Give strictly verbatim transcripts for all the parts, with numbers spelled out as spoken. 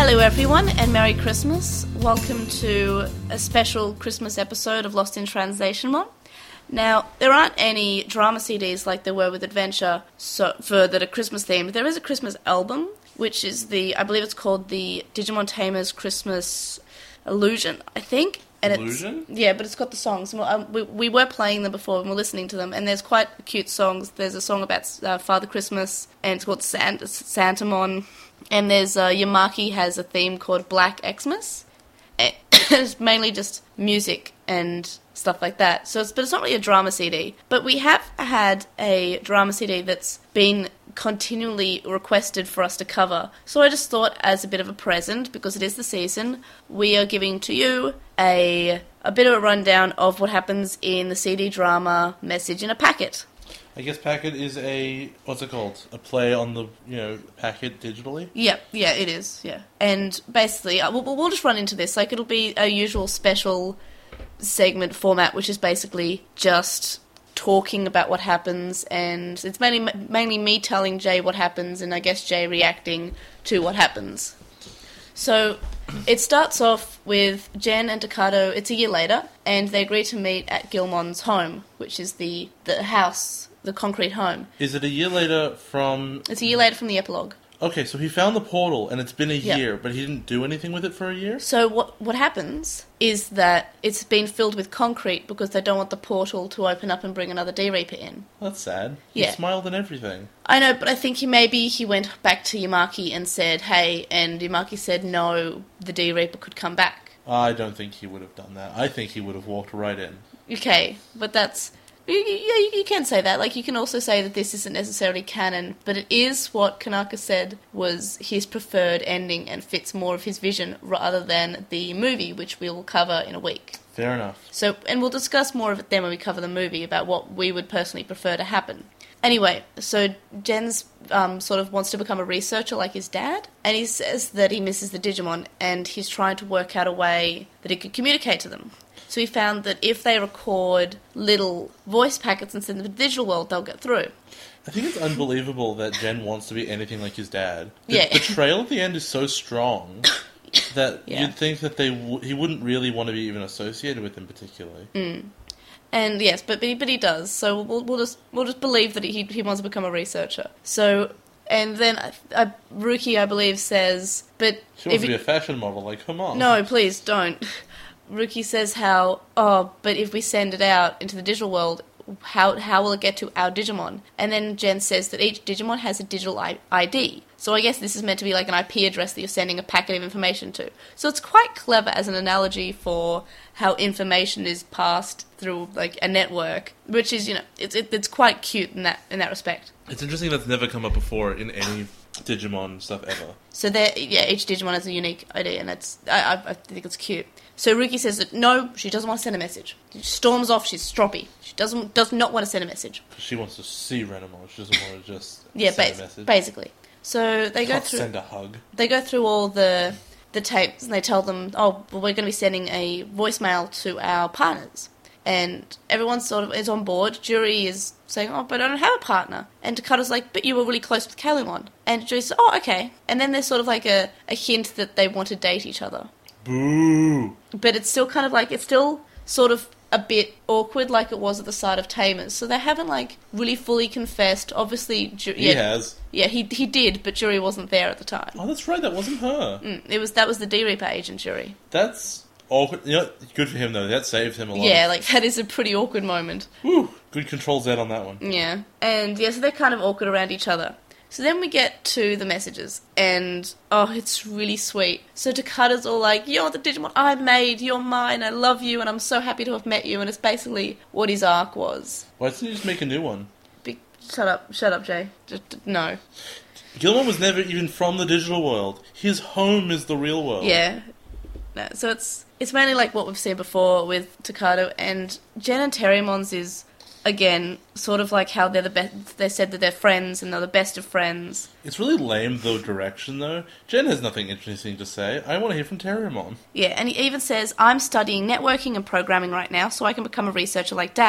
Hello everyone and Merry Christmas. Welcome to a special Christmas episode of Lost in Translation Mon. Now, there aren't any drama C Ds like there were with Adventure so, for that are Christmas themed. There is a Christmas album, which is the, I believe it's called the Digimon Tamers Christmas Illusion, I think. And Illusion? It's, yeah, but it's got the songs. Um, we, we were playing them before and we're listening to them, and there's quite cute songs. There's a song about uh, Father Christmas, and it's called Santa, Santamon. And there's, uh, Yamaki has a theme called Black Xmas. It's mainly just music and stuff like that. So, it's, but it's not really a drama C D. But we have had a drama C D that's been continually requested for us to cover. So I just thought, as a bit of a present, because it is the season, we are giving to you a a bit of a rundown of what happens in the C D drama Message in a Packet. I guess Packet is a, what's it called? A play on the, you know, packet digitally? Yeah, yeah, it is, yeah. And basically, uh, we'll, we'll just run into this. Like, it'll be a usual special segment format, which is basically just talking about what happens, and it's mainly mainly me telling Jay what happens, and I guess Jay reacting to what happens. So, it starts off with Jen and Takato, it's a year later, and they agree to meet at Gilmon's home, which is the, the house, the concrete home. Is it a year later from... It's a year later from the epilogue. Okay, so he found the portal, and it's been a Yeah. year, but he didn't do anything with it for a year? So what what happens is that it's been filled with concrete because they don't want the portal to open up and bring another D-Reaper in. That's sad. He Yeah. smiled and everything. I know, but I think he maybe he went back to Yamaki and said, hey, and Yamaki said no, the D-Reaper could come back. I don't think he would have done that. I think he would have walked right in. Okay, but that's... Yeah, you, you can say that. Like, you can also say that this isn't necessarily canon, but it is what Kanaka said was his preferred ending and fits more of his vision rather than the movie, which we'll cover in a week. Fair enough. So, and we'll discuss more of it then when we cover the movie about what we would personally prefer to happen. Anyway, so Jen's um, sort of wants to become a researcher like his dad, and he says that he misses the Digimon, and he's trying to work out a way that he could communicate to them. So he found that if they record little voice packets and send them to the digital world, they'll get through. I think it's unbelievable that Jen wants to be anything like his dad. The, Yeah. the trail at the end is so strong that Yeah. you'd think that they w- he wouldn't really want to be even associated with him particularly. Mm. And yes, but but he, but he does. So we'll we'll just we'll just believe that he he wants to become a researcher. So and then uh, uh, Ruki, I believe, says, but She wants if to be he- a fashion model, like, come on. no, please don't. Ruki says how, oh, but if we send it out into the digital world, how how will it get to our Digimon? And then Jen says that each Digimon has a digital I D. So I guess this is meant to be like an I P address that you're sending a packet of information to. So it's quite clever as an analogy for how information is passed through like a network, which is, you know, it's it, it's quite cute in that in that respect. It's interesting that's never come up before in any Digimon stuff ever. So there, yeah, each Digimon has a unique I D, and it's I, I, I think it's cute. So Ruki says that no, she doesn't want to send a message. She storms off. She's stroppy. She doesn't does not want to send a message. She wants to see Renamon. She doesn't want to just Yeah, send bas- a message. basically. So they go Can't through. send a hug. They go through all the the tapes, and they tell them, oh, well, we're going to be sending a voicemail to our partners. And everyone sort of is on board. Juri is saying, oh, but I don't have a partner. And Takato's like, but you were really close with Kalumon. And Juri says, oh, okay. And then there's sort of like a, a hint that they want to date each other. Boo! But it's still kind of like, it's still sort of a bit awkward like it was at the start of Tamers. So they haven't like really fully confessed. Obviously, Ju- He yeah, has. yeah, he he did, but Juri wasn't there at the time. Oh, that's right. That wasn't her. Mm, it was that was the D-Reaper agent Juri. That's awkward. You know, good for him though. That saved him a lot. Yeah, of- like that is a pretty awkward moment. Whew, good control Z on that one. Yeah, and yeah, so they're kind of awkward around each other. So then we get to the messages, and oh, it's really sweet. So Takata's all like, you're the Digimon I made, you're mine, I love you, and I'm so happy to have met you, and it's basically what his arc was. Why didn't you just make a new one? Be- shut up, shut up, Jay. Just, no. Gilmon was never even from the digital world. His home is the real world. Yeah. No, so it's it's mainly like what we've seen before with Takato, and Jen and Terrimon's is, again, sort of like how they're the best. They said that they're friends and they're the best of friends. It's really lame, though, direction, though. Jen has nothing interesting to say. I want to hear from Terriermon. Yeah, and he even says, I'm studying networking and programming right now so I can become a researcher like Dad.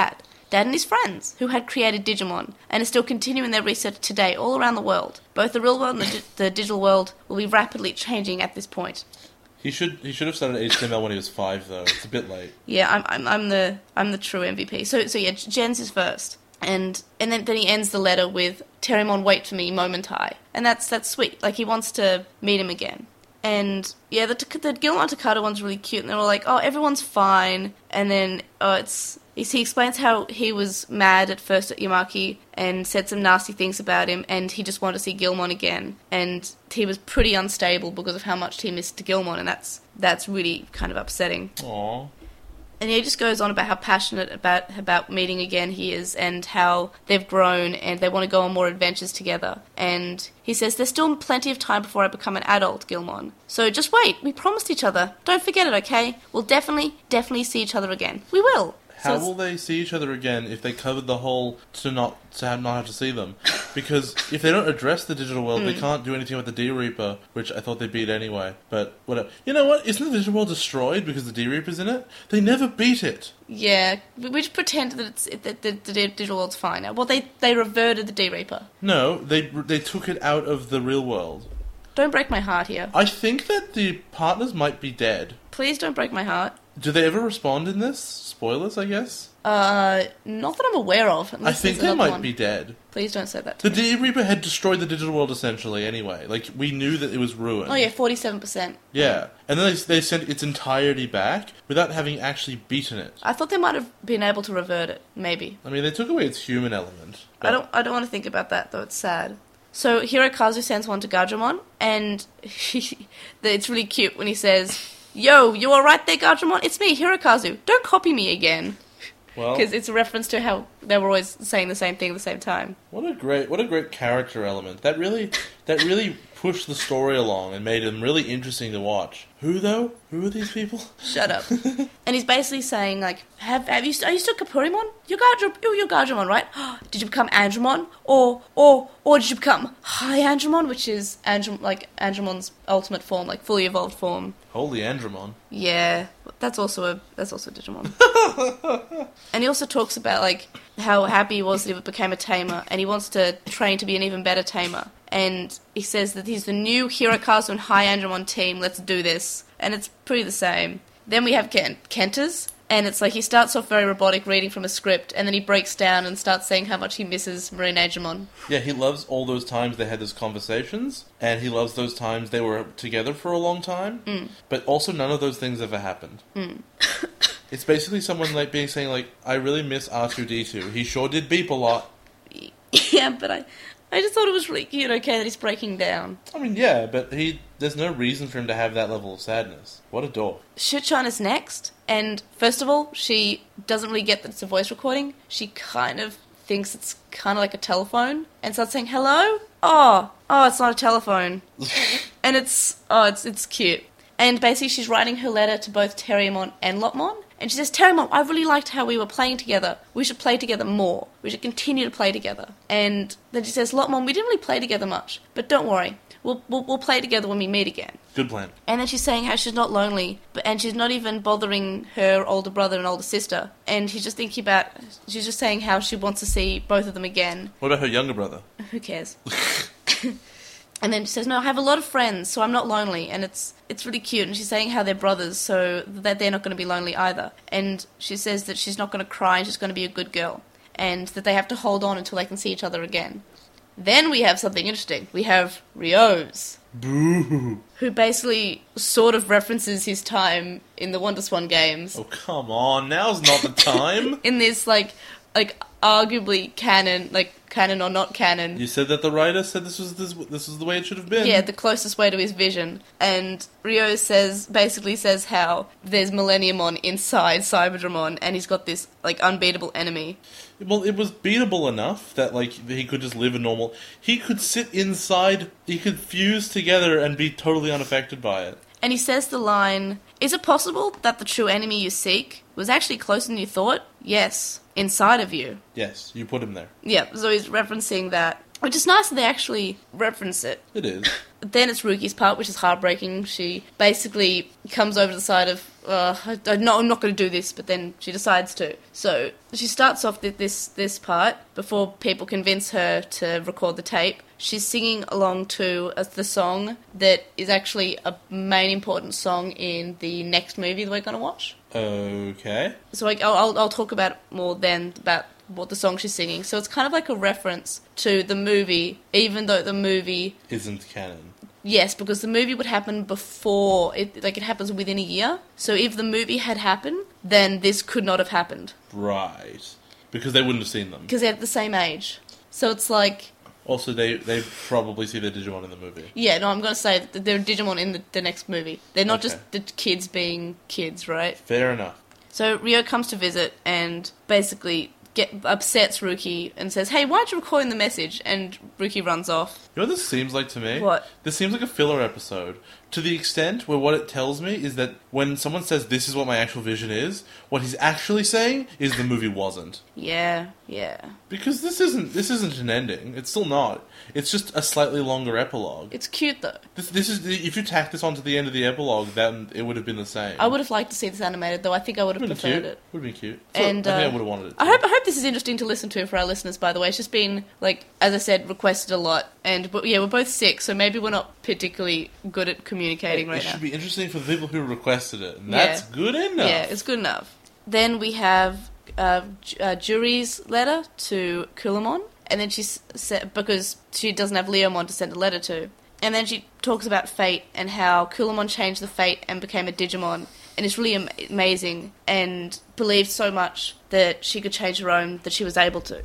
Dad and his friends, who had created Digimon, and are still continuing their research today all around the world. Both the real world and the, di- the digital world will be rapidly changing at this point. He should he should have started H T M L when he was five, though. It's a bit late. Yeah, I'm I'm, I'm the I'm the true M V P. So so yeah, Jens is first, and and then, then he ends the letter with Terriermon, wait for me, momentai, and that's that's sweet. Like he wants to meet him again. And yeah, the the Gilmon Takata one's really cute, and they're all like, "Oh, everyone's fine." And then oh, it's he explains how he was mad at first at Yamaki and said some nasty things about him, and he just wanted to see Gilmon again. And he was pretty unstable because of how much he missed Gilmon, and that's that's really kind of upsetting. Aww. And he just goes on about how passionate about about meeting again he is, and how they've grown and they want to go on more adventures together. And he says, there's still plenty of time before I become an adult, Gilmon. So just wait, we promised each other. Don't forget it, okay? We'll definitely, definitely see each other again. We will. How so will they see each other again if they covered the whole to not to have not have to see them? Because if they don't address the digital world, mm. they can't do anything with the D-Reaper, which I thought they beat anyway. But whatever. You know what? Isn't the digital world destroyed because the D-Reaper's in it? They never beat it. Yeah, we just pretend that it's that the, the digital world's fine now. Well, they they reverted the D-Reaper. No, they they took it out of the real world. Don't break my heart here. I think that the partners might be dead. Please don't break my heart. Do they ever respond in this? Spoilers, I guess? Uh, not that I'm aware of. I think they might one. be dead. Please don't say that to The me. D-Reaper had destroyed the digital world essentially anyway. Like, we knew that it was ruined. Oh yeah, forty-seven percent. Yeah. And then they, they sent its entirety back without having actually beaten it. I thought they might have been able to revert it, maybe. I mean, they took away its human element. I don't I don't want to think about that, though. It's sad. So Hirokazu sends one to Gajamon, and he, it's really cute when he says, "Yo, you alright there, Gajamon? It's me, Hirokazu. Don't copy me again." Well, because it's a reference to how they were always saying the same thing at the same time. What a great, what a great character element. That really, that really pushed the story along and made them really interesting to watch. Who though? Who are these people? Shut up. And he's basically saying like, have have you are you still Kapurimon? You're Gajamon, you're Gajamon, right? Did you become Andromon, or or or did you become High Andromon, which is Androm like Andromon's ultimate form, like fully evolved form? Holy Andromon. Yeah, that's also a that's also a Digimon. And he also talks about like how happy he was that he became a tamer, and he wants to train to be an even better tamer. And he says that he's the new Hirokazu and High Andromon team, let's do this. And it's pretty the same. Then we have Ken- Kenta's, and it's like he starts off very robotic, reading from a script, and then he breaks down and starts saying how much he misses Marine Andromon. Yeah, he loves all those times they had those conversations, and he loves those times they were together for a long time, mm. but also none of those things ever happened. Mm. It's basically someone like being saying like, I really miss R two D two. He sure did beep a lot. Yeah, but I... I just thought it was really cute, okay, that he's breaking down. I mean, yeah, but he there's no reason for him to have that level of sadness. What a dork. Shichan is next, and first of all, she doesn't really get that it's a voice recording. She kind of thinks it's kind of like a telephone, and starts saying, hello? Oh, oh, it's not a telephone. And it's, oh, it's it's cute. And basically she's writing her letter to both Terriermon and Lopmon, and she says, Terriermon, I really liked how we were playing together. We should play together more. We should continue to play together. And then she says, Lopmon, we didn't really play together much, but don't worry. We'll, we'll we'll play together when we meet again. Good plan. And then she's saying how she's not lonely, but and she's not even bothering her older brother and older sister. And she's just thinking about, she's just saying how she wants to see both of them again. What about her younger brother? Who cares? And then she says, no, I have a lot of friends, so I'm not lonely. And it's it's really cute. And she's saying how they're brothers, so that they're not going to be lonely either. And she says that she's not going to cry and she's going to be a good girl. And that they have to hold on until they can see each other again. Then we have something interesting. We have Ryo's. Boo. Who basically sort of references his time in the WonderSwan games. Oh, come on. Now's not the time. In this, like, like arguably canon, like, canon or not canon. You said that the writer said this was this, this was the way it should have been. Yeah, the closest way to his vision. And Ryo says, basically says how there's Millenniumon inside Cyberdramon, and he's got this, like, unbeatable enemy. Well, it was beatable enough that, like, he could just live a normal... He could sit inside, he could fuse together and be totally unaffected by it. And he says the line, is it possible that the true enemy you seek was actually closer than you thought? Yes. Inside of you. Yes, you put him there. Yeah, so he's referencing that. Which is nice that they actually reference it. It is. Then it's Ruki's part, which is heartbreaking. She basically comes over to the side of, uh, I, I, no, I'm not going to do this, but then she decides to. So she starts off th- this this part before people convince her to record the tape. She's singing along to uh, the song that is actually a main important song in the next movie that we're going to watch. Okay. So I, I'll, I'll I'll talk about more then about what the song she's singing. So it's kind of like a reference to the movie, even though the movie isn't canon. Yes, because the movie would happen before, it, like it happens within a year. So if the movie had happened, then this could not have happened. Right. Because they wouldn't have seen them. Because they're the same age. So it's like... Also, they they probably see the Digimon in the movie. Yeah, no, I'm going to say that they're Digimon in the, the next movie. They're not Okay. just the kids being kids, right? Fair enough. So Ryo comes to visit and basically get upsets Ruki and says, hey, why aren't you recording the message? And Ruki runs off. You know what this seems like to me? What? This seems like a filler episode. To the extent where what it tells me is that when someone says this is what my actual vision is, what he's actually saying is the movie wasn't. Yeah, yeah. Because this isn't this isn't an ending. It's still not. It's just a slightly longer epilogue. It's cute, though. This, this is the, if you tack this onto the end of the epilogue, then it would have been the same. I would have liked to see this animated, though. I think I would have Would have been preferred cute. it. Would have been cute. So And, I think uh, I would have wanted it. I too. hope I hope this is interesting to listen to for our listeners, by the way. It's just been, like, as I said, requested a lot. And, but yeah, we're both sick, so maybe we're not particularly good at communicating it, right it now. should be interesting for the people who requested it, and Yeah. that's good enough. Yeah, it's good enough. Then we have uh, J- uh, Juri's letter to Kulamon, and then she s- said, because she doesn't have Leomon to send a letter to. And then she talks about fate and how Kulamon changed the fate and became a Digimon. And it's really am- amazing and believed so much that she could change her own that she was able to.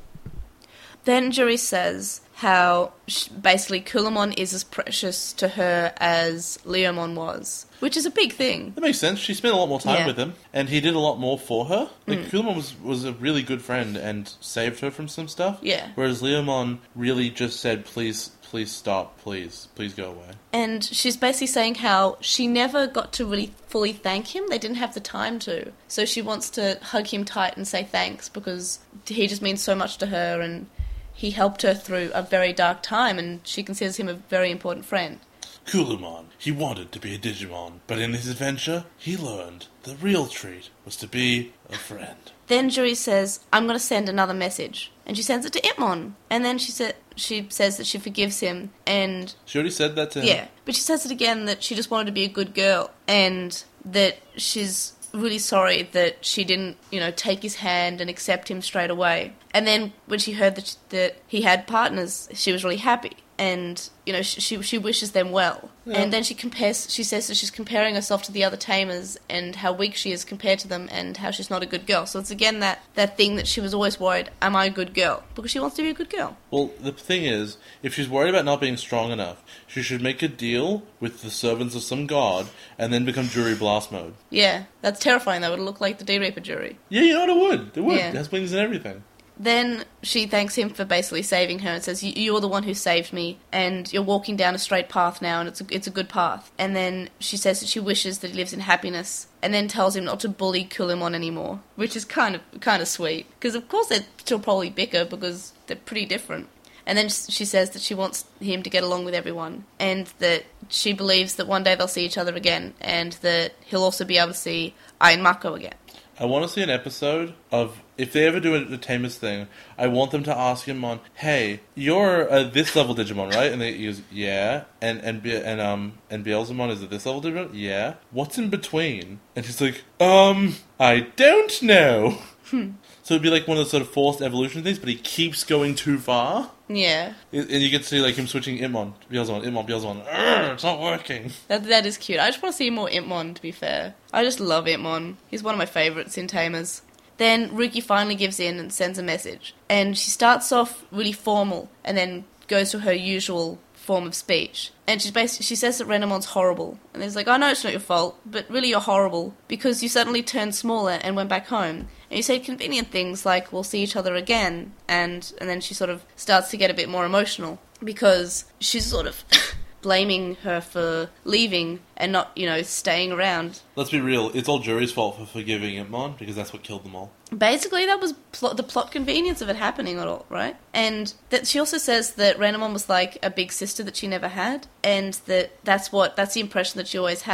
Then Juri says how sh- basically Kulamon is as precious to her as Leomon was, which is a big thing. That makes sense. She spent a lot more time Yeah. with him, and he did a lot more for her. Like, Mm. Kulamon was, was a really good friend and saved her from some stuff. Yeah. Whereas Leomon really just said, please, please stop, please, please go away. And she's basically saying how she never got to really fully thank him. They didn't have the time to. So she wants to hug him tight and say thanks because he just means so much to her and he helped her through a very dark time and she considers him a very important friend. Kulamon, he wanted to be a Digimon, but in his adventure, he learned the real treat was to be a friend. Then Juri says, I'm going to send another message. And she sends it to Itmon. And then she sa- she says that she forgives him and... She already said that to him? Yeah, but she says it again that she just wanted to be a good girl and that she's really sorry that she didn't, you know, take his hand and accept him straight away. And then when she heard that, that he had partners, she was really happy. And, you know, she she wishes them well. Yeah. And then she compares, she says that she's comparing herself to the other tamers and how weak she is compared to them and how she's not a good girl. So it's again that, that thing that she was always worried, am I a good girl? Because she wants to be a good girl. Well, the thing is, if she's worried about not being strong enough, she should make a deal with the servants of some god and then become Juri Blast Mode. Yeah, that's terrifying though. It'll look like the D-Reaper Jury. Yeah, you know what, it would. It would. Yeah. It has wings and everything. Then she thanks him for basically saving her and says, you're the one who saved me and you're walking down a straight path now and it's a, it's a good path. And then she says that she wishes that he lives in happiness and then tells him not to bully Kulamon anymore, which is kind of kind of sweet. Because of course they'd still probably bicker because they're pretty different. And then she says that she wants him to get along with everyone and that she believes that one day they'll see each other again and that he'll also be able to see Iron Mako again. I want to see an episode of, if they ever do a, a Tamers thing, I want them to ask him on, hey, you're uh, this level Digimon, right? And they, he goes, yeah. And and Be- and um and Beelzemon is at this level Digimon? Yeah. What's in between? And he's like, um, I don't know. So it'd be like one of those sort of forced evolution things, but he keeps going too far. Yeah. And you get to see like him switching Itmon, Beelzemon, Itmon, Beelzemon. Urgh, it's not working. That that is cute. I just want to see more Itmon, to be fair. I just love Itmon. He's one of my favourites in Tamers. Then Ruki finally gives in and sends a message. And she starts off really formal and then goes to her usual form of speech. And she's basically, she says that Renamon's horrible. And it's like, I know it's not your fault, but really you're horrible because you suddenly turned smaller and went back home. And you say convenient things like, we'll see each other again. And, and then she sort of starts to get a bit more emotional because she's sort of blaming her for leaving and not, you know, staying around. Let's be real, it's all Juri's fault for forgiving Itmon, because that's what killed them all. Basically, that was pl- the plot convenience of it happening at all, right? And that she also says that Renamon was like a big sister that she never had, and that that's what that's the impression that she always had.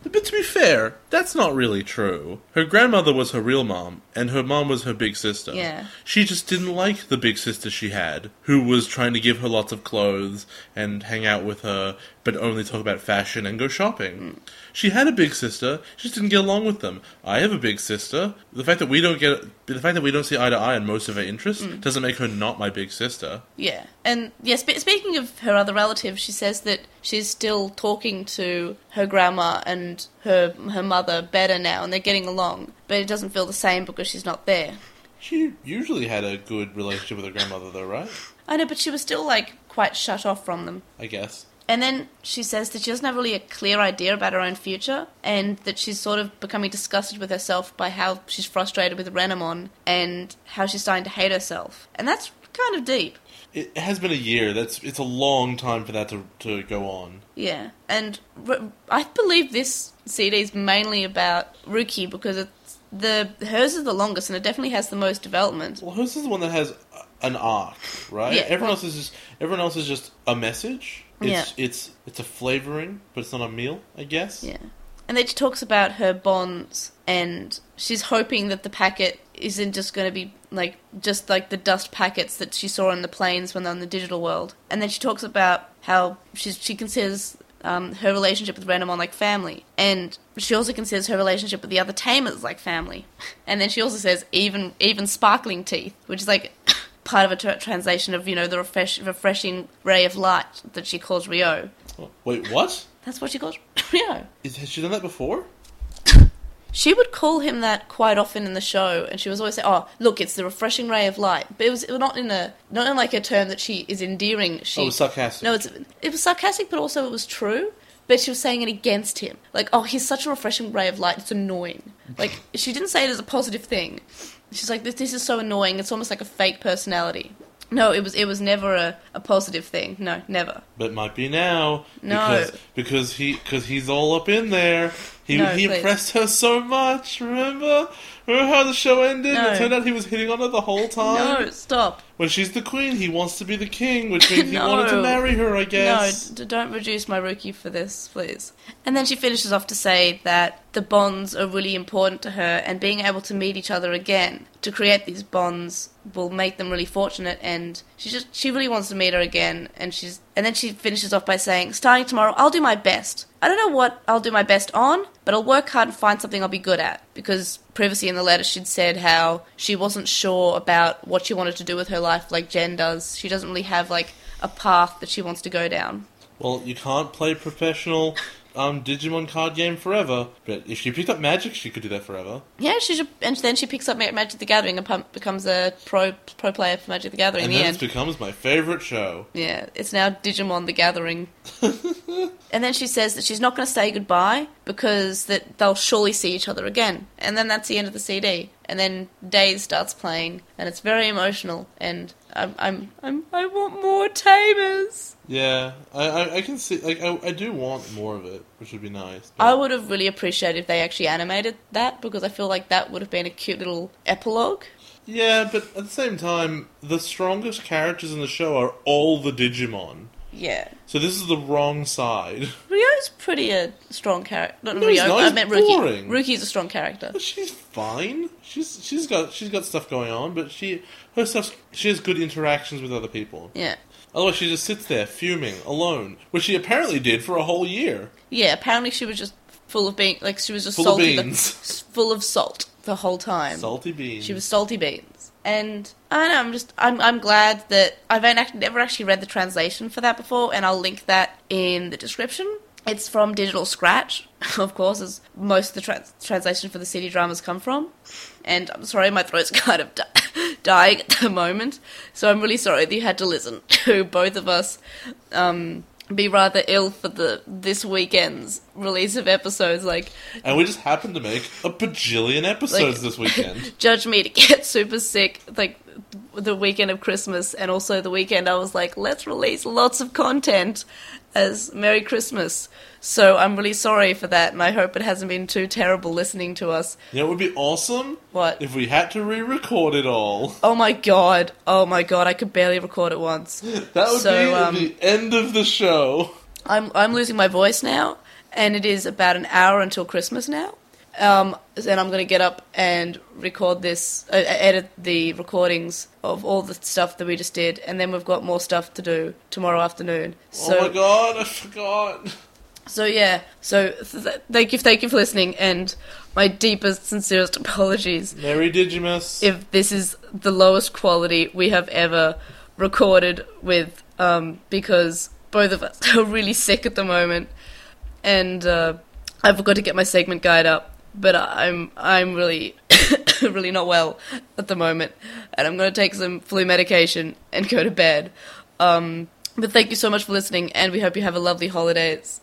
But to be fair, that's not really true. Her grandmother was her real mom, and her mom was her big sister. Yeah. She just didn't like the big sister she had, who was trying to give her lots of clothes and hang out with her, but only talk about fashion and go shopping. Mm. She had a big sister, she just didn't get along with them. I have a big sister. The fact that we don't get, the fact that we don't see eye to eye on most of her interests mm. doesn't make her not my big sister. Yeah, and yeah. Sp- speaking of her other relatives, she says that she's still talking to her grandma and her her mother better now, and they're getting along. But it doesn't feel the same because she's not there. She usually had a good relationship with her grandmother, though, right? I know, but she was still like quite shut off from them. I guess. And then she says that she doesn't have really a clear idea about her own future, and that she's sort of becoming disgusted with herself by how she's frustrated with Renamon and how she's starting to hate herself. And that's kind of deep. It has been a year. That's It's a long time for that to, to go on. Yeah, and r- I believe this C D is mainly about Ruki because it's the hers is the longest and it definitely has the most development. Well, hers is the one that has an arc, right? Yeah. Everyone else is just everyone else is just a message. It's, yeah. it's it's a flavoring, but it's not a meal, I guess. Yeah. And then she talks about her bonds, and she's hoping that the packet isn't just going to be, like, just like the dust packets that she saw on the planes when they're in the digital world. And then she talks about how she's, she considers um, her relationship with Renamon like family. And she also considers her relationship with the other tamers like family. And then she also says, even even sparkling teeth, which is like part of a tra- translation of, you know, the refresh- refreshing ray of light that she calls Rio. Wait, what? That's what she calls Rio. Is, has she done that before? She would call him that quite often in the show, and she was always say, "Oh, look, it's the refreshing ray of light." But it was, it was not in a not in like a term that she is endearing. She, oh, it was sarcastic. No, it's it was sarcastic, but also it was true. But she was saying it against him, like, "Oh, he's such a refreshing ray of light. It's annoying." Like, she didn't say it as a positive thing. She's like, "This this is so annoying. It's almost like a fake personality." No, it was it was never a, a positive thing. No, never. But it might be now. No. Because, because he because he's all up in there. He no, he please. impressed her so much, remember? Remember how the show ended? No. It turned out he was hitting on her the whole time? No, stop. When she's the queen, he wants to be the king, which means No. he wanted to marry her, I guess. No, d- don't reduce my Ruki for this, please. And then she finishes off to say that the bonds are really important to her, and being able to meet each other again to create these bonds will make them really fortunate, and she just she really wants to meet her again, and she's and then she finishes off by saying, starting tomorrow, I'll do my best. I don't know what I'll do my best on, but I'll work hard and find something I'll be good at. Because previously in the letter she'd said how she wasn't sure about what she wanted to do with her life like Jen does. She doesn't really have, like, a path that she wants to go down. Well, you can't play professional um, Digimon card game forever, but if she picked up Magic, she could do that forever. Yeah, she should, and then she picks up Ma- Magic the Gathering and pump, becomes a pro pro player for Magic the Gathering and in the then end. it becomes my favourite show. Yeah, it's now Digimon the Gathering. And then she says that she's not going to say goodbye because that they'll surely see each other again. And then that's the end of the C D. And then Days starts playing, and it's very emotional. And I'm, I'm, I'm I want more Tamers. Yeah, I, I, I can see. Like, I, I do want more of it, which would be nice. But... I would have really appreciated if they actually animated that, because I feel like that would have been a cute little epilogue. Yeah, but at the same time, the strongest characters in the show are all the Digimon. Yeah. So this is the wrong side. Ryo's pretty a strong character. Not No, he's Ryo. not. I He's meant boring. Ruki. Ruki's a strong character. But she's fine. She's she's got she's got stuff going on, but she her stuff she has good interactions with other people. Yeah. Otherwise, she just sits there fuming alone, which she apparently did for a whole year. Yeah. Apparently, she was just full of being like she was just Full salty. of beans. The, full of salt the whole time. Salty beans. She was salty beans. And I don't know, I'm just I'm I'm glad that I've actually, never actually read the translation for that before, and I'll link that in the description. It's from Digital Scratch, of course, as most of the trans- translation for the C D dramas come from. And I'm sorry, my throat's kind of di- dying at the moment, so I'm really sorry that you had to listen to both of us um, be rather ill for the this weekend's release of episodes. Like, and we just happened to make a bajillion episodes like, this weekend. Judge me to get super sick, like the weekend of Christmas, and also the weekend I was like, let's release lots of content as Merry Christmas. So I'm really sorry for that, and I hope it hasn't been too terrible listening to us. You know, it would be awesome. What? If we had to re-record it all. Oh my god! Oh my god! I could barely record it once. That would so, be um, the end of the show. I'm I'm losing my voice now, and it is about an hour until Christmas now. Um, and I'm going to get up and record this, uh, edit the recordings of all the stuff that we just did, and then we've got more stuff to do tomorrow afternoon. So, oh my god, I forgot. So yeah, so th- thank you, thank you for listening, and my deepest, sincerest apologies. Merry Digimus. If this is the lowest quality we have ever recorded with, um, because both of us are really sick at the moment, and uh, I forgot to get my segment guide up, but I'm I'm really really not well at the moment, and I'm going to take some flu medication and go to bed. Um, but thank you so much for listening, and we hope you have a lovely holidays.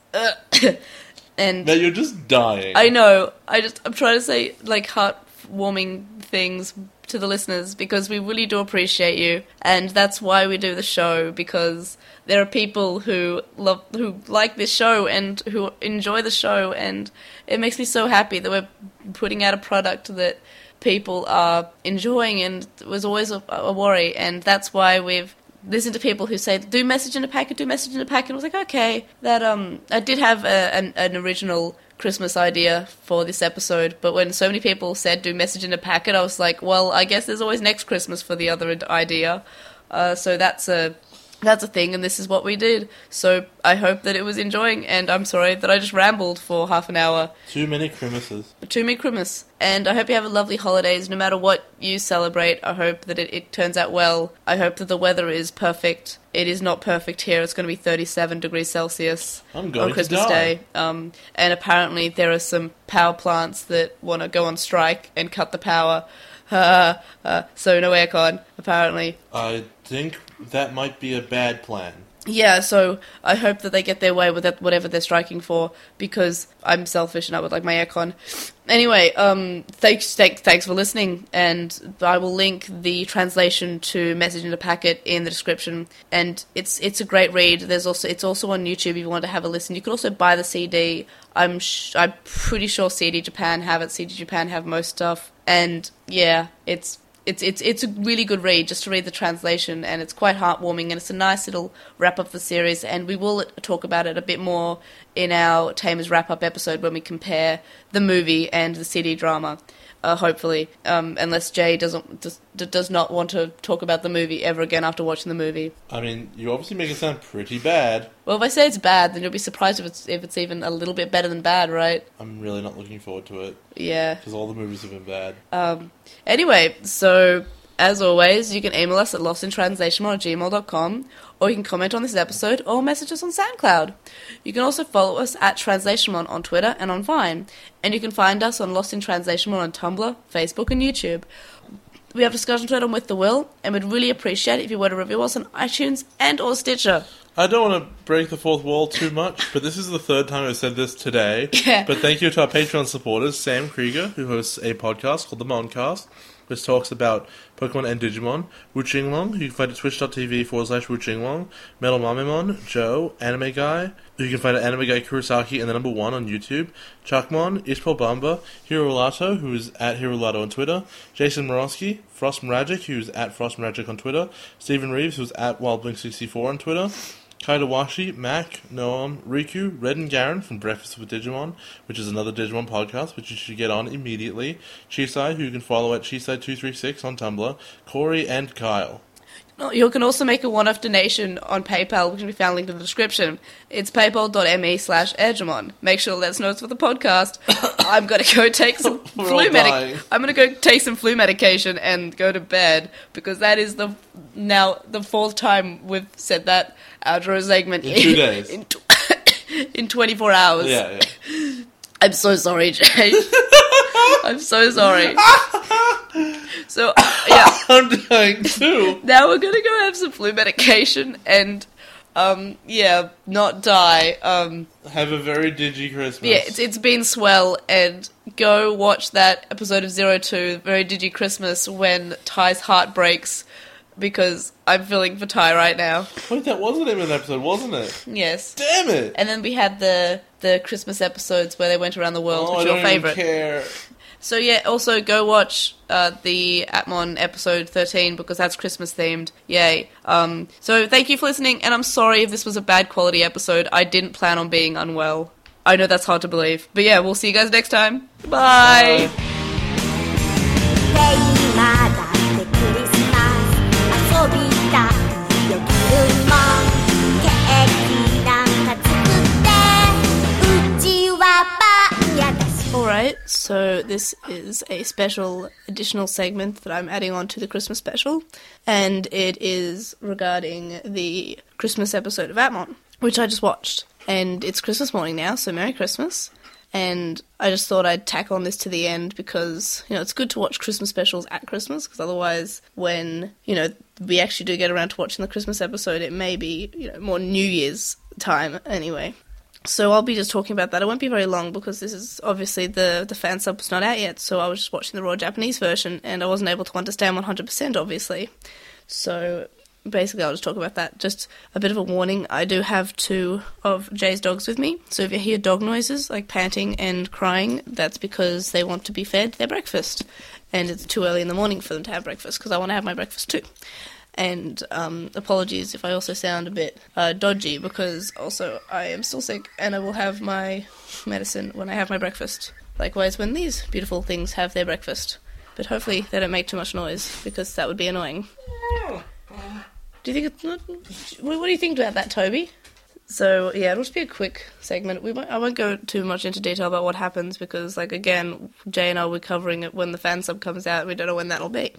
And now you're just dying. I know. I just I'm trying to say like heartwarming things to the listeners because we really do appreciate you, and that's why we do the show, because there are people who love who like this show and who enjoy the show, and it makes me so happy that we're putting out a product that people are enjoying, and it was always a, a worry, and that's why we've listen to people who say, do message in a packet, do message in a packet. I was like, okay. That um, I did have a, an, an original Christmas idea for this episode, but when so many people said, do message in a packet, I was like, well, I guess there's always next Christmas for the other idea. Uh, so that's a that's a thing, and this is what we did. So I hope that it was enjoying, and I'm sorry that I just rambled for half an hour. Too many Christmases. Too many Christmas. And I hope you have a lovely holidays, no matter what you celebrate. I hope that it, it turns out well. I hope that the weather is perfect. It is not perfect here. It's going to be thirty-seven degrees Celsius I'm going on Christmas to die. Day. Um, and apparently there are some power plants that want to go on strike and cut the power. Uh, uh, so no aircon, apparently. I think that might be a bad plan. Yeah, so I hope that they get their way with that, whatever they're striking for, because I'm selfish and I would like my aircon. Anyway, um, thanks, thanks, thanks for listening, and I will link the translation to Message in a Packet in the description. And it's it's a great read. There's also it's also on YouTube if you want to have a listen. You could also buy the C D. I'm sh- I'm pretty sure C D Japan have it. C D Japan have most stuff, and yeah, it's. It's it's it's a really good read just to read the translation, and it's quite heartwarming, and it's a nice little wrap up of the series, and we will talk about it a bit more in our Tamers wrap up episode when we compare the movie and the C D drama, uh, hopefully, um, unless Jay doesn't does, does not want to talk about the movie ever again after watching the movie. I mean, you obviously make it sound pretty bad. Well, if I say it's bad, then you'll be surprised if it's if it's even a little bit better than bad, right? I'm really not looking forward to it. Yeah. Because all the movies have been bad. Um, anyway, so, as always, you can email us at lostintranslationmon at gmail dot com, or you can comment on this episode, or message us on SoundCloud. You can also follow us at TranslationMon on Twitter and on Vine, and you can find us on Lost in Translation Mon on Tumblr, Facebook, and YouTube. We have discussion thread on With the Will, and we'd really appreciate it if you were to review us on iTunes and or Stitcher. I don't want to break the fourth wall too much, but this is the third time I've said this today. Yeah. But thank you to our Patreon supporters, Sam Krieger, who hosts a podcast called The Moncast, which talks about Pokemon and Digimon, Wu Jinglong, who you can find at twitch.tv forward slash Wu Jinglong, Metal Mamemon, Joe, Anime Guy, who you can find at Anime Guy Kurosaki and the number one on YouTube, Chuckmon, Ishpal Bamba, Hirolato, who is at Hirolato on Twitter, Jason Morosky, Frost Mragic, who's at Frost Mragic on Twitter, Stephen Reeves, who's at WildBlink sixty-four on Twitter, Kaidawashi, Mac, Noam, Riku, Red and Garen from Breakfast with Digimon, which is another Digimon podcast, which you should get on immediately, Chisai, who you can follow at Chisai two three six on Tumblr, Corey, and Kyle. You can also make a one-off donation on PayPal, which can be found linked in the description. It's paypal.me slash Edgemon. Make sure that's notes for the podcast. I'm going to go take some We're flu all dying. medication. I'm going to go take some flu medication and go to bed, because that is the now the fourth time we've said that outro segment In two days. In, tw- in twenty-four hours. Yeah, yeah. I'm so sorry, Jay. I'm so sorry. So, yeah. I'm dying too. Now we're gonna go have some flu medication and, um, yeah, not die. Um, Have a very digi Christmas. yeah, it's, it's been swell, and go watch that episode of Zero Two, Very Digi Christmas, when Ty's heart breaks, because I'm feeling for Ty right now. Wait, that wasn't even an episode, wasn't it? Yes. Damn it! And then we had the the Christmas episodes where they went around the world, Oh, which I are don't your favourite. even care. So yeah, also go watch uh, the Atmon episode thirteen, because that's Christmas themed. Yay. Um, so thank you for listening, and I'm sorry if this was a bad quality episode. I didn't plan on being unwell. I know that's hard to believe. But yeah, we'll see you guys next time. Bye! Bye. 'Alright, so this is a special additional segment that I'm adding on to the Christmas special, and it is regarding the Christmas episode of Atmon, which I just watched. And it's Christmas morning now, so Merry Christmas. And I just thought I'd tack on this to the end because, you know, it's good to watch Christmas specials at Christmas, because otherwise when, you know, we actually do get around to watching the Christmas episode, it may be, you know, more New Year's time anyway. So I'll be just talking about that. It won't be very long because this is obviously the, the fan sub was not out yet, so I was just watching the raw Japanese version and I wasn't able to understand one hundred percent obviously. So basically I'll just talk about that. Just a bit of a warning, I do have two of Jay's dogs with me, so if you hear dog noises like panting and crying, that's because they want to be fed their breakfast. And it's too early in the morning for them to have breakfast because I want to have my breakfast too. And um, apologies if I also sound a bit uh, dodgy, because also I am still sick and I will have my medicine when I have my breakfast. Likewise when these beautiful things have their breakfast. But hopefully they don't make too much noise, because that would be annoying. Do you think it's not... What do you think about that, Toby? So, yeah, it'll just be a quick segment. We won't, I won't go too much into detail about what happens, because, like, again, Jay and I will be covering it when the fan sub comes out. We don't know when that'll be.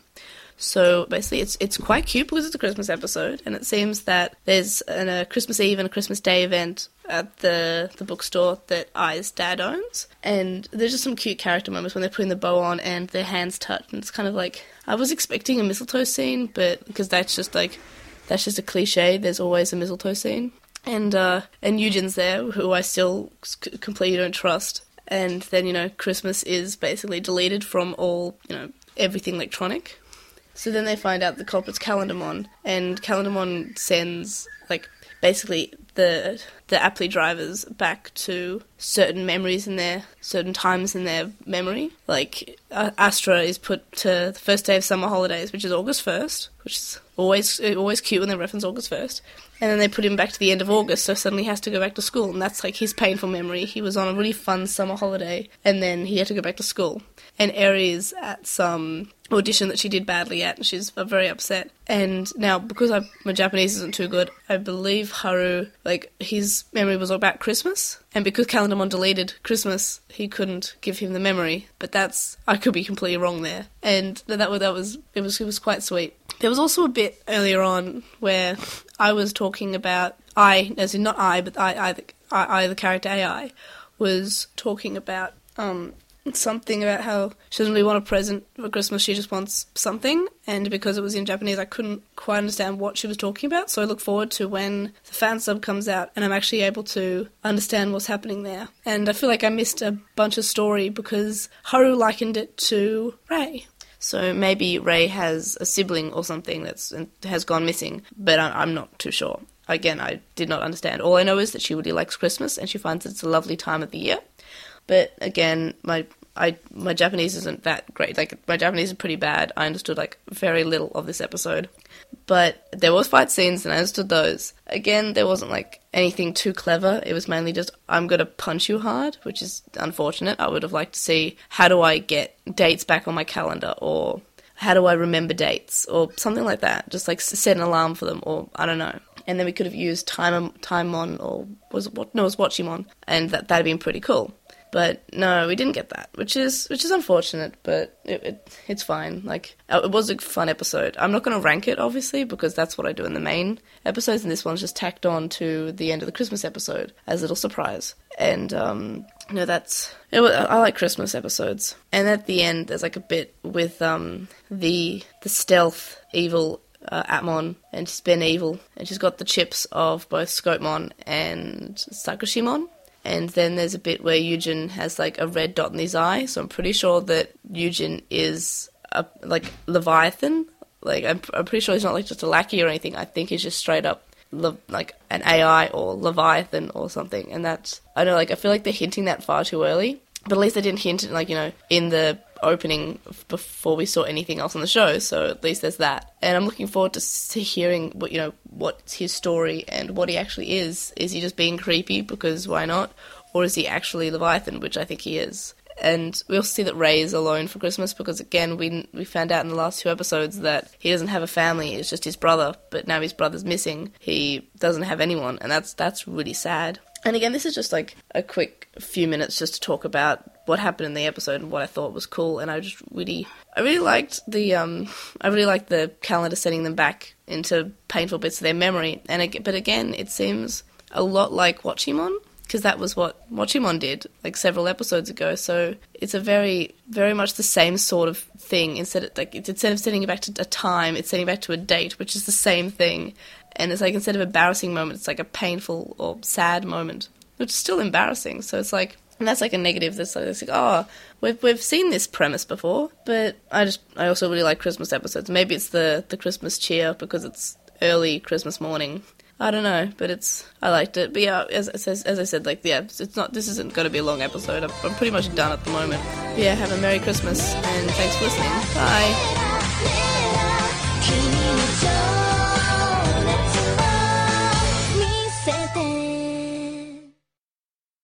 So basically it's it's quite cute because it's a Christmas episode, and it seems that there's an, a Christmas Eve and a Christmas Day event at the, the bookstore that Ai's dad owns, and there's just some cute character moments when they're putting the bow on and their hands touch, and it's kind of like, I was expecting a mistletoe scene, but because that's just like, that's just a cliche, there's always a mistletoe scene. And uh, and Eugen's there, who I still c- completely don't trust, and then, you know, Christmas is basically deleted from all, you know, everything electronic. So then they find out the culprit's Calendarmon, and Calendarmon sends, like, basically the the Apley drivers back to certain memories in their, certain times in their memory. Like, uh, Astra is put to the first day of summer holidays, which is August first, which is always always cute when they reference August first. And then they put him back to the end of August, so suddenly he has to go back to school, and that's, like, his painful memory. He was on a really fun summer holiday, and then he had to go back to school. And Aries at some audition that she did badly at, and she's very upset. And now, because I, my Japanese isn't too good, I believe Haru, like, his memory was about Christmas, and because Calendarmon deleted Christmas, he couldn't give him the memory. But that's, I could be completely wrong there. And that, that was, it was, it was quite sweet. There was also a bit earlier on where I was talking about, I, as in not I, but I, I, the, I, I the character A I, was talking about um, something about how she doesn't really want a present for Christmas, she just wants something, and because it was in Japanese I couldn't quite understand what she was talking about, so I look forward to when the fan sub comes out and I'm actually able to understand what's happening there. And I feel like I missed a bunch of story because Haru likened it to Rei. So maybe Rei has a sibling or something that's has gone missing, but I'm not too sure. Again, I did not understand. All I know is that she really likes Christmas and she finds it's a lovely time of the year. But again, my I my Japanese isn't that great. Like, my Japanese is pretty bad. I understood, like, very little of this episode. But there was fight scenes and I understood those. Again, there wasn't, like, anything too clever. It was mainly just, I'm gonna punch you hard, which is unfortunate. I would have liked to see, how do I get dates back on my calendar, or how do I remember dates, or something like that. Just, like, set an alarm for them, or I don't know. And then we could have used Time Timemon, or was it what? No, it was Watchimon, and that that'd been pretty cool. But no, we didn't get that, which is which is unfortunate, but it, it it's fine. Like, it was a fun episode. I'm not going to rank it, obviously, because that's what I do in the main episodes, and this one's just tacked on to the end of the Christmas episode as a little surprise. And, um, no, that's... It, I like Christmas episodes. And at the end, there's, like, a bit with um the the stealth evil uh, Atmon, and she's been evil, and she's got the chips of both Scopemon and Sakushimon. And then there's a bit where Eugen has, like, a red dot in his eye, so I'm pretty sure that Eugen is, a, like, Leviathan. Like, I'm, I'm pretty sure he's not, like, just a lackey or anything. I think he's just straight up, le- like, an A I or Leviathan or something. And that's, I don't know, like, I feel like they're hinting that far too early. But at least they didn't hint, like, you know, in the opening before we saw anything else on the show, so at least there's that. And I'm looking forward to, to hearing what, you know, what's his story and what he actually is. Is he just being creepy because why not? or is he actually Leviathan, which I think he is. And we also see that Ray is alone for Christmas because, again, we we found out in the last two episodes that he doesn't have a family. It's just his brother, but now his brother's missing. He doesn't have anyone, and that's that's really sad. And again, this is just like a quick few minutes just to talk about what happened in the episode and what I thought was cool. And I just really, I really liked the, um, I really liked the calendar sending them back into painful bits of their memory. And it, but again, it seems a lot like Watchimon, because that was what Watchimon did, like, several episodes ago. So it's a very, very much the same sort of thing. Instead of, like, it's, instead of sending it back to a time, it's sending it back to a date, which is the same thing. And it's like, instead of embarrassing moment, it's like a painful or sad moment, which is still embarrassing. So it's like, and that's like a negative. That's like, it's like, oh, we've we've seen this premise before. But I just, I also really like Christmas episodes. Maybe it's the the Christmas cheer because it's early Christmas morning. I don't know, but it's, I liked it. But yeah, as as, as I said, like, yeah, it's not, this isn't going to be a long episode. I'm, I'm pretty much done at the moment. But yeah, have a Merry Christmas and thanks for listening. Bye.